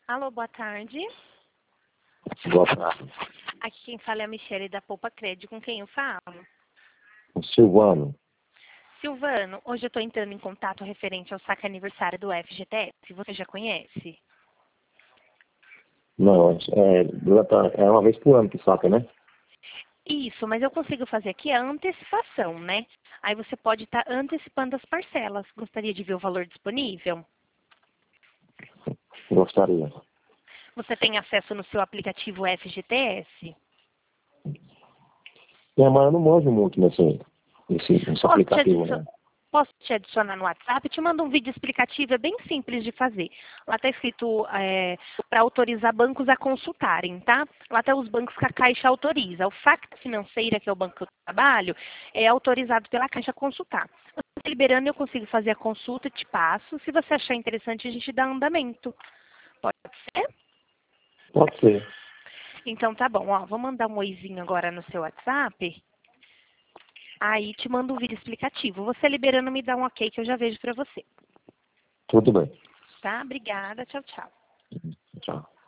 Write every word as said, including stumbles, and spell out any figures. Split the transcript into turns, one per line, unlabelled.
Alô, boa tarde.
Boa tarde.
Aqui quem fala é a Michele da Poupa Crédito. Com quem eu falo?
O Silvano.
Silvano, hoje eu estou entrando em contato referente ao saque aniversário do F G T S. Você já conhece?
Não, é, durante- é uma vez por ano que saca, né?
Isso, mas eu consigo fazer aqui a antecipação, né? Aí você pode estar antecipando as parcelas. Gostaria de ver o valor disponível?
Gostaria.
Você tem acesso no seu aplicativo F G T S?
Minha mãe, eu não manjo muito nesse, nesse, nesse
Posso te,
aplicativo,
adicio-
né?
Posso te adicionar no WhatsApp? Te mando um vídeo explicativo, é bem simples de fazer. Lá está escrito para autorizar bancos a consultarem, tá? Lá está os bancos que a Caixa autoriza. O Facta Financeira, que é o banco que eu trabalho, é autorizado pela Caixa a consultar. Você liberando, eu consigo fazer a consulta, te passo. Se você achar interessante, a gente dá andamento. Pode ser?
Pode ser.
Então tá bom, ó, vou mandar um oizinho agora no seu WhatsApp. Aí te mando um vídeo explicativo. Você liberando me dá um ok que eu já vejo pra você.
Tudo bem.
Tá? Obrigada. Tchau, tchau.
Tchau.